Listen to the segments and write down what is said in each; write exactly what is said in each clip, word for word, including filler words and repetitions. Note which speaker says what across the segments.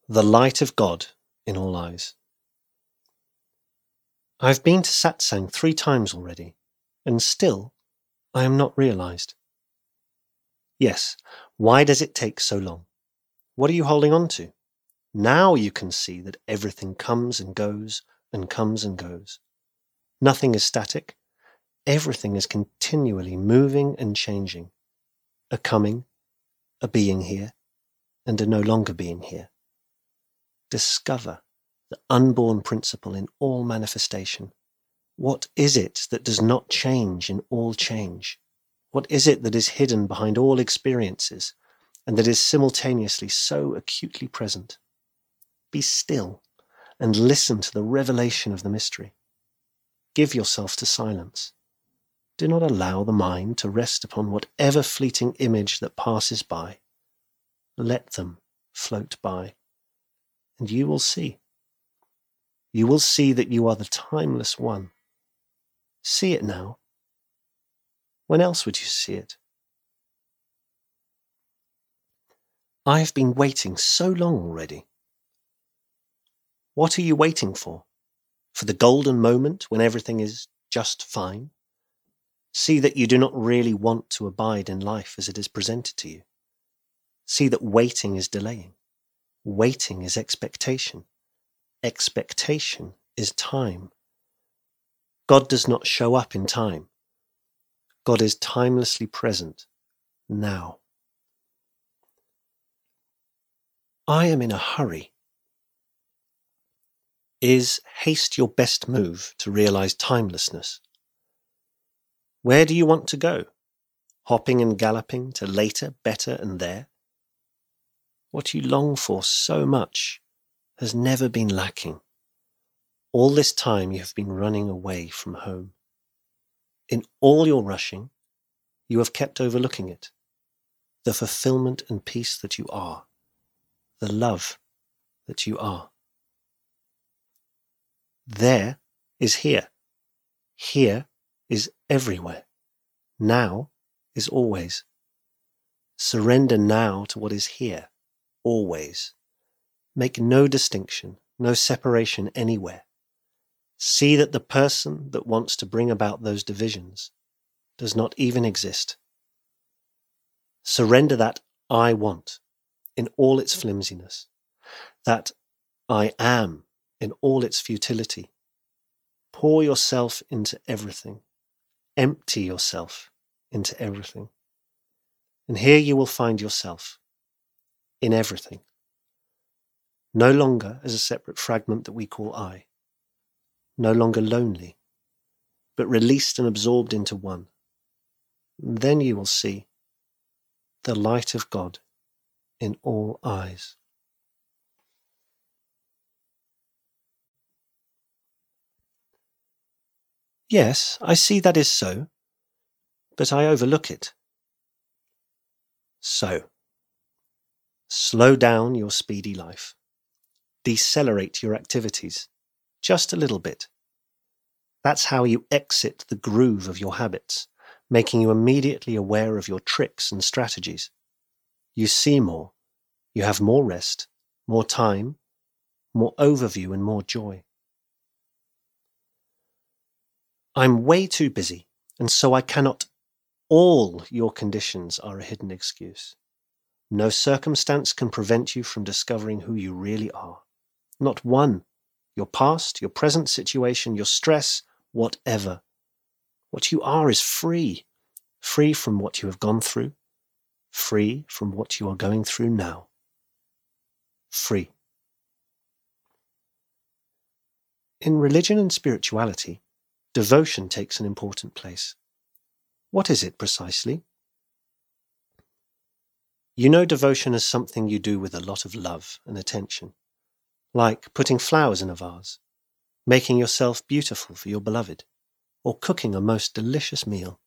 Speaker 1: The light of God in all eyes. I have been to satsang three times already, and still I am not realized. Yes, why does it take so long? What are you holding on to? Now you can see that everything comes and goes and comes and goes. Nothing is static. Everything is continually moving and changing. A coming, a being here, and a no longer being here. Discover the unborn principle in all manifestation. What is it that does not change in all change? What is it that is hidden behind all experiences and that is simultaneously so acutely present? Be still and listen to the revelation of the mystery. Give yourself to silence. Do not allow the mind to rest upon whatever fleeting image that passes by. Let them float by, and you will see. You will see that you are the timeless one. See it now. When else would you see it? I have been waiting so long already. What are you waiting for? For the golden moment when everything is just fine? See that you do not really want to abide in life as it is presented to you. See that waiting is delaying. Waiting is expectation. Expectation is time. God does not show up in time. God is timelessly present now. I am in a hurry. Is haste your best move to realize timelessness? Where do you want to go? Hopping and galloping to later, better, and there? What you long for so much has never been lacking. All this time you have been running away from home. In all your rushing, you have kept overlooking it, the fulfillment and peace that you are, the love that you are. There is here. Here is everywhere. Now is always. Surrender now to what is here, always. Make no distinction, no separation anywhere. See that the person that wants to bring about those divisions does not even exist. Surrender that I want in all its flimsiness, that I am in all its futility. Pour yourself into everything. Empty yourself into everything. And here you will find yourself in everything. No longer as a separate fragment that we call I. No longer lonely, but released and absorbed into one. Then you will see the light of God in all eyes. Yes, I see that is so, but I overlook it. So, slow down your speedy life. Decelerate your activities, just a little bit. That's how you exit the groove of your habits, making you immediately aware of your tricks and strategies. You see more, you have more rest, more time, more overview and more joy. I'm way too busy, and so I cannot. All your conditions are a hidden excuse. No circumstance can prevent you from discovering who you really are. Not one. Your past, your present situation, your stress, whatever. What you are is free. Free from what you have gone through. Free from what you are going through now. Free. In religion and spirituality, devotion takes an important place. What is it precisely? You know devotion as something you do with a lot of love and attention, like putting flowers in a vase, making yourself beautiful for your beloved, or cooking a most delicious meal.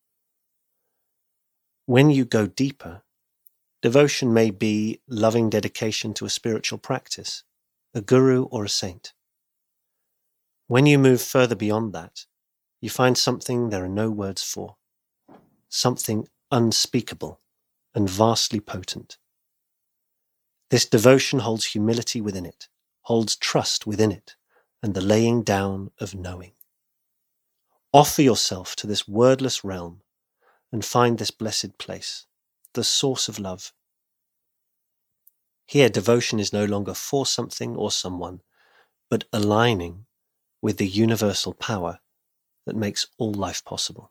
Speaker 1: When you go deeper, devotion may be loving dedication to a spiritual practice, a guru or a saint. When you move further beyond that, you find something there are no words for, something unspeakable and vastly potent. This devotion holds humility within it, holds trust within it, and the laying down of knowing. Offer yourself to this wordless realm and find this blessed place, the source of love. Here, devotion is no longer for something or someone, but aligning with the universal power that makes all life possible.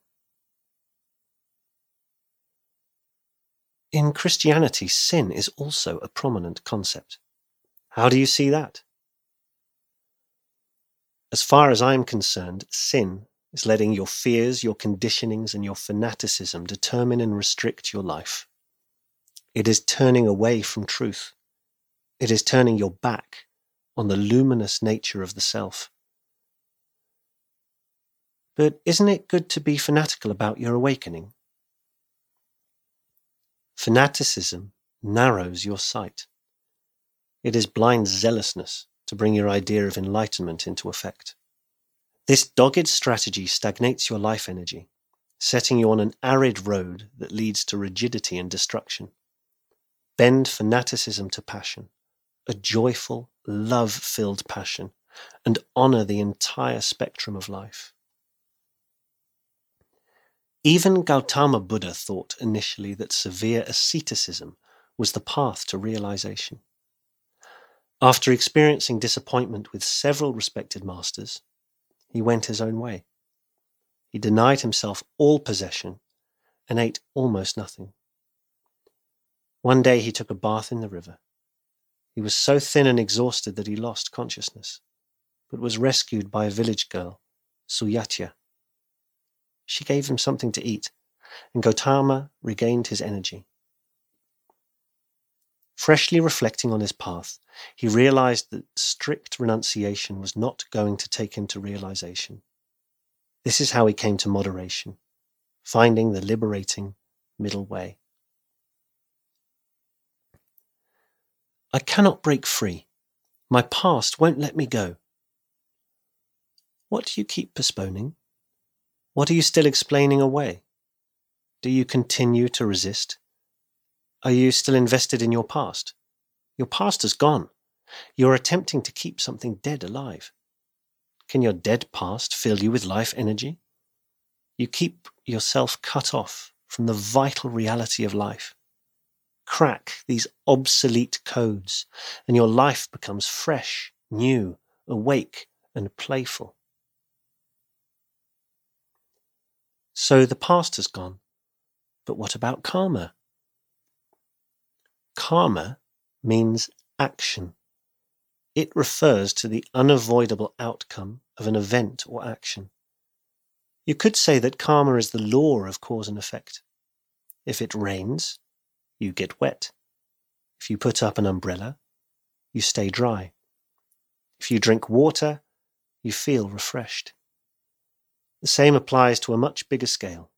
Speaker 1: In Christianity, sin is also a prominent concept. How do you see that? As far as I am concerned, sin is letting your fears, your conditionings, and your fanaticism determine and restrict your life. It is turning away from truth. It is turning your back on the luminous nature of the self. But isn't it good to be fanatical about your awakening? Fanaticism narrows your sight. It is blind zealousness to bring your idea of enlightenment into effect. This dogged strategy stagnates your life energy, setting you on an arid road that leads to rigidity and destruction. Bend fanaticism to passion, a joyful, love-filled passion, and honor the entire spectrum of life. Even Gautama Buddha thought initially that severe asceticism was the path to realization. After experiencing disappointment with several respected masters, he went his own way. He denied himself all possession and ate almost nothing. One day he took a bath in the river. He was so thin and exhausted that he lost consciousness, but was rescued by a village girl, Suyatya. She gave him something to eat, and Gautama regained his energy. Freshly reflecting on his path, he realized that strict renunciation was not going to take him to realization. This is how he came to moderation, finding the liberating middle way. I cannot break free. My past won't let me go. What do you keep postponing? What are you still explaining away? Do you continue to resist? Are you still invested in your past? Your past is gone. You're attempting to keep something dead alive. Can your dead past fill you with life energy? You keep yourself cut off from the vital reality of life. Crack these obsolete codes, and your life becomes fresh, new, awake, and playful. So the past has gone, but what about karma? Karma means action. It refers to the unavoidable outcome of an event or action. You could say that karma is the law of cause and effect. If it rains, you get wet. If you put up an umbrella, you stay dry. If you drink water, you feel refreshed. The same applies to a much bigger scale.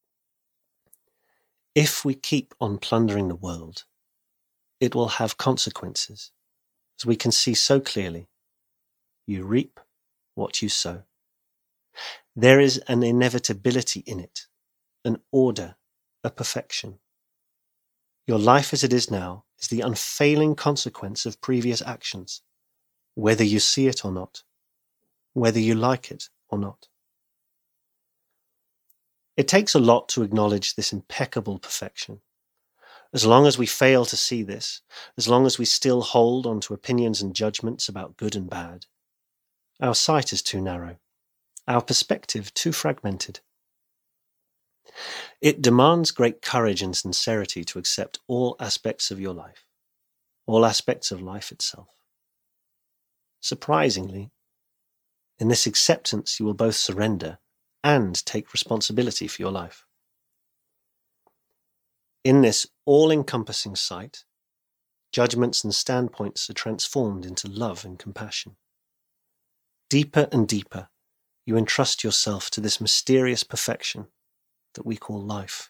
Speaker 1: If we keep on plundering the world, it will have consequences, as we can see so clearly. You reap what you sow. There is an inevitability in it, an order, a perfection. Your life as it is now is the unfailing consequence of previous actions, whether you see it or not, whether you like it or not. It takes a lot to acknowledge this impeccable perfection. As long as we fail to see this, as long as we still hold on to opinions and judgments about good and bad, our sight is too narrow, our perspective too fragmented. It demands great courage and sincerity to accept all aspects of your life, all aspects of life itself. Surprisingly, in this acceptance you will both surrender and take responsibility for your life. In this all-encompassing sight, judgments and standpoints are transformed into love and compassion. Deeper and deeper, you entrust yourself to this mysterious perfection that we call life.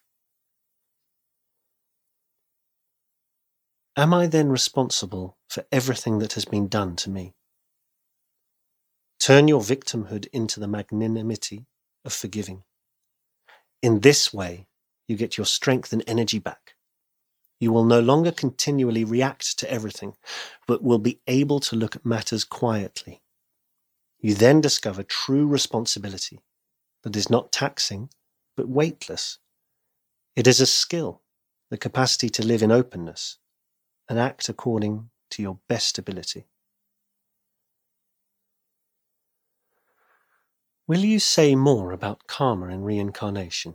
Speaker 1: Am I then responsible for everything that has been done to me? Turn your victimhood into the magnanimity of forgiving. In this way, you get your strength and energy back. You will no longer continually react to everything, but will be able to look at matters quietly. You then discover true responsibility that is not taxing, but weightless. It is a skill, the capacity to live in openness and act according to your best ability. Will you say more about karma and reincarnation?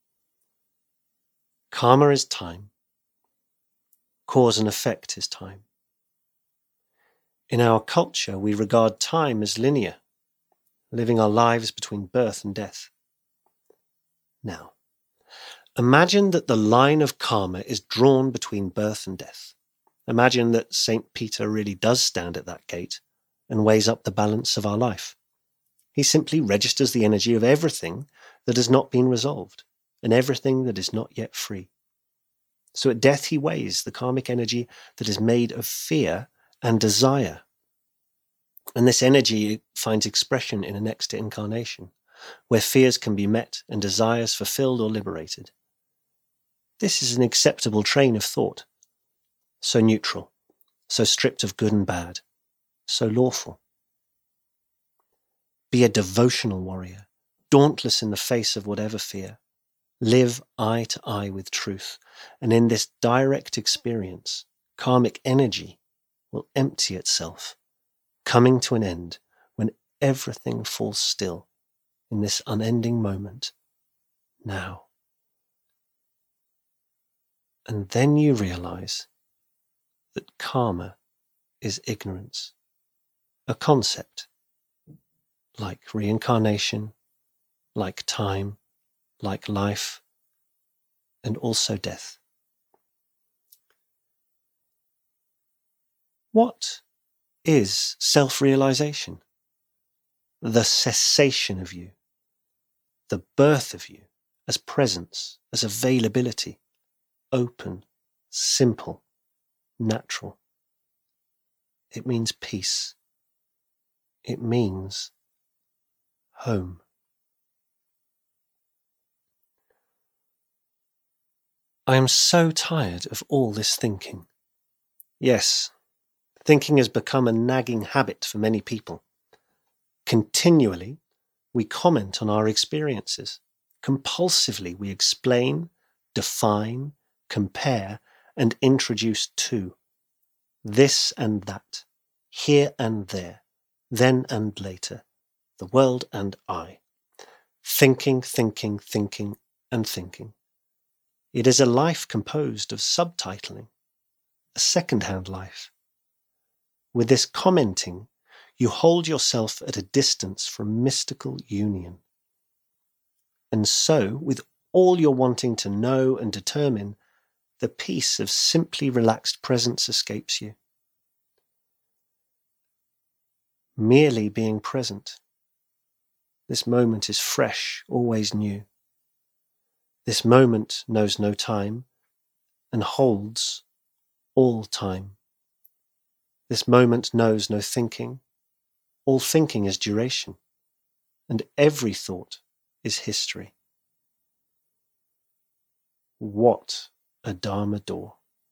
Speaker 1: Karma is time. Cause and effect is time. In our culture, we regard time as linear, living our lives between birth and death. Now, imagine that the line of karma is drawn between birth and death. Imagine that Saint Peter really does stand at that gate and weighs up the balance of our life. He simply registers the energy of everything that has not been resolved and everything that is not yet free. So at death he weighs the karmic energy that is made of fear and desire. And this energy finds expression in a next incarnation, where fears can be met and desires fulfilled or liberated. This is an acceptable train of thought, so neutral, so stripped of good and bad, so lawful. Be a devotional warrior, dauntless in the face of whatever fear. Live eye to eye with truth, and in this direct experience, karmic energy will empty itself, coming to an end when everything falls still in this unending moment, now. And then you realize that karma is ignorance, a concept like reincarnation, like time, like life, and also death. What is self-realization? The cessation of you, the birth of you as presence, as availability, open, simple, natural. It means peace. It means home. I am so tired of all this thinking. Yes, thinking has become a nagging habit for many people. Continually, we comment on our experiences. Compulsively, we explain, define, compare, and introduce to. This and that, here and there, then and later, the world and I. Thinking, thinking, thinking, and thinking. It is a life composed of subtitling, a second-hand life. With this commenting, you hold yourself at a distance from mystical union. And so, with all your wanting to know and determine, the peace of simply relaxed presence escapes you. Merely being present. This moment is fresh, always new. This moment knows no time and holds all time. This moment knows no thinking. All thinking is duration, and every thought is history. What a Dharma door.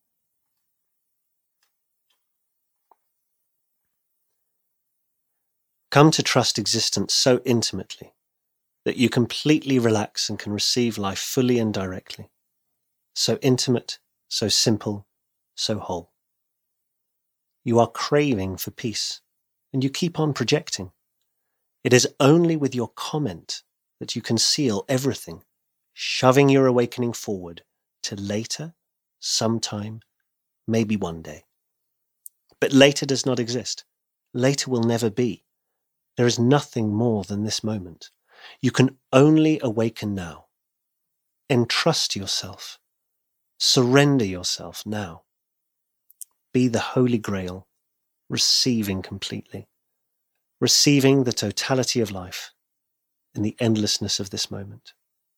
Speaker 1: Come to trust existence so intimately that you completely relax and can receive life fully and directly. So intimate, so simple, so whole. You are craving for peace, and you keep on projecting. It is only with your comment that you conceal everything, shoving your awakening forward to later, sometime, maybe one day. But later does not exist. Later will never be. There is nothing more than this moment. You can only awaken now. Entrust yourself. Surrender yourself now. Be the Holy Grail, receiving completely, receiving the totality of life in the endlessness of this moment.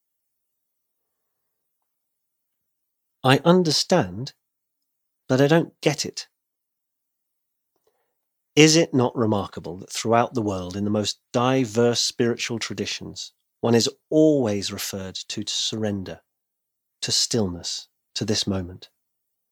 Speaker 1: I understand, but I don't get it. Is it not remarkable that throughout the world, in the most diverse spiritual traditions, one is always referred to, to surrender, to stillness, to this moment?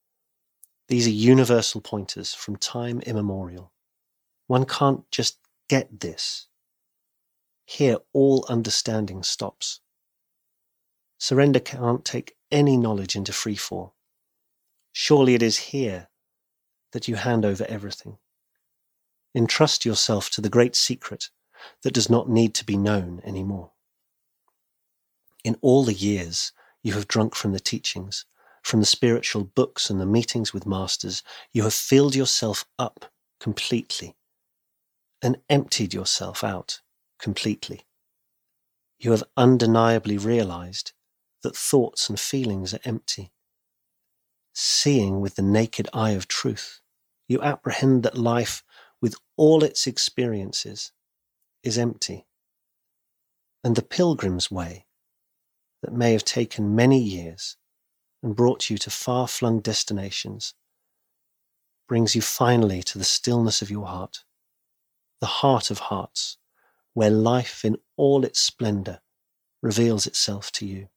Speaker 1: These are universal pointers from time immemorial. One can't just get this. Here all understanding stops. Surrender can't take any knowledge into freefall. Surely it is here that you hand over everything. Entrust yourself to the great secret that does not need to be known anymore. In all the years you have drunk from the teachings, from the spiritual books and the meetings with masters, you have filled yourself up completely and emptied yourself out completely. You have undeniably realized that thoughts and feelings are empty. Seeing with the naked eye of truth, you apprehend that life, with all its experiences, is empty. And the pilgrim's way, that may have taken many years and brought you to far-flung destinations, brings you finally to the stillness of your heart, the heart of hearts, where life in all its splendor reveals itself to you.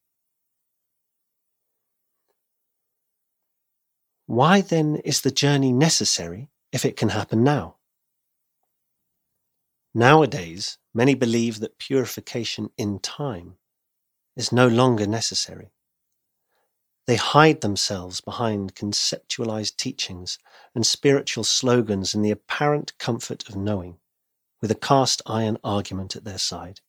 Speaker 1: Why then is the journey necessary if it can happen now? Nowadays, many believe that purification in time is no longer necessary. They hide themselves behind conceptualized teachings and spiritual slogans in the apparent comfort of knowing, with a cast iron argument at their side.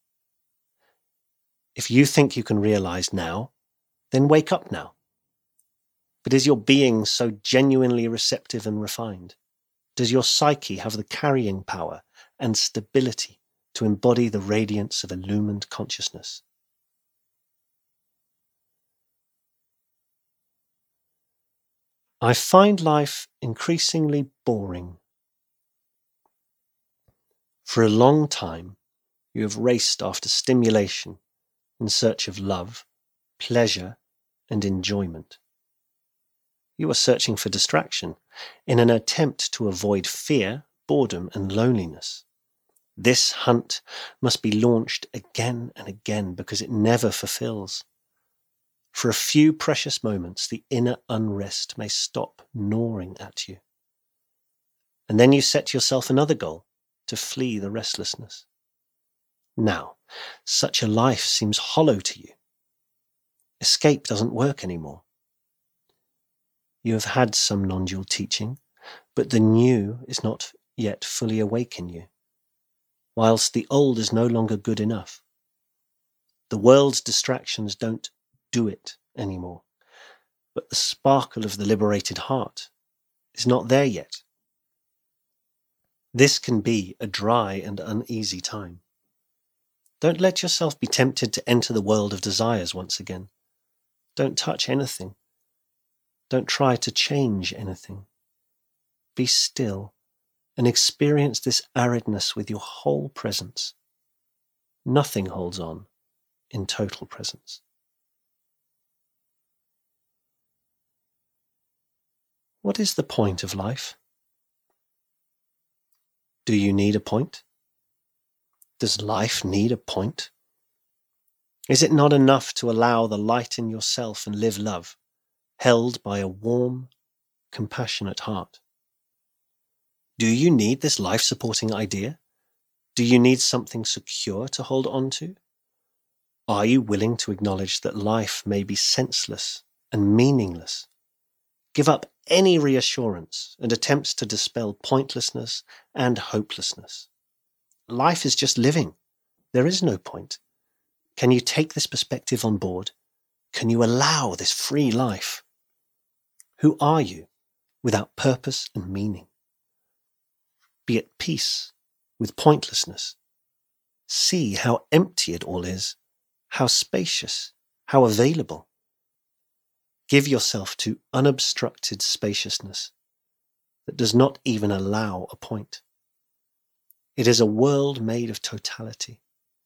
Speaker 1: If you think you can realize now, then wake up now. But is your being so genuinely receptive and refined? Does your psyche have the carrying power and stability to embody the radiance of illumined consciousness? I find life increasingly boring. For a long time, you have raced after stimulation in search of love, pleasure, and enjoyment. You are searching for distraction in an attempt to avoid fear, boredom, and loneliness. This hunt must be launched again and again because it never fulfills. For a few precious moments, the inner unrest may stop gnawing at you. And then you set yourself another goal, to flee the restlessness. Now, such a life seems hollow to you. Escape doesn't work anymore. You have had some non-dual teaching, but the new is not yet fully awake in you, whilst the old is no longer good enough. The world's distractions don't do it anymore, but the sparkle of the liberated heart is not there yet. This can be a dry and uneasy time. Don't let yourself be tempted to enter the world of desires once again. Don't touch anything. Don't try to change anything. Be still and experience this aridness with your whole presence. Nothing holds on in total presence. What is the point of life? Do you need a point? Does life need a point? Is it not enough to allow the light in yourself and live love, held by a warm, compassionate heart? Do you need this life-supporting idea? Do you need something secure to hold on to? Are you willing to acknowledge that life may be senseless and meaningless? Give up any reassurance and attempts to dispel pointlessness and hopelessness. Life is just living. There is no point. Can you take this perspective on board? Can you allow this free life? Who are you without purpose and meaning? Be at peace with pointlessness. See how empty it all is, how spacious, how available. Give yourself to unobstructed spaciousness that does not even allow a point. It is a world made of totality.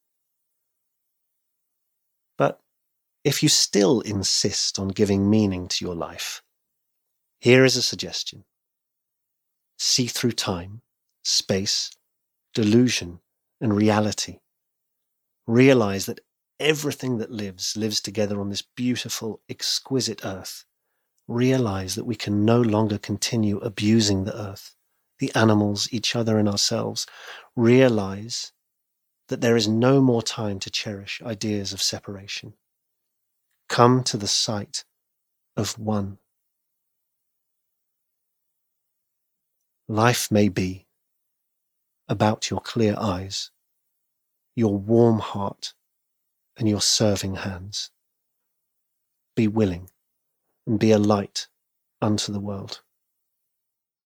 Speaker 1: But if you still insist on giving meaning to your life, here is a suggestion. See through time, space, delusion, and reality. Realize that everything that lives, lives together on this beautiful, exquisite earth, Realize that we can no longer continue abusing the earth, the animals, each other, and ourselves. Realize that there is no more time to cherish ideas of separation. Come to the sight of one. Life may be about your clear eyes, your warm heart, and your serving hands. Be willing and be a light unto the world.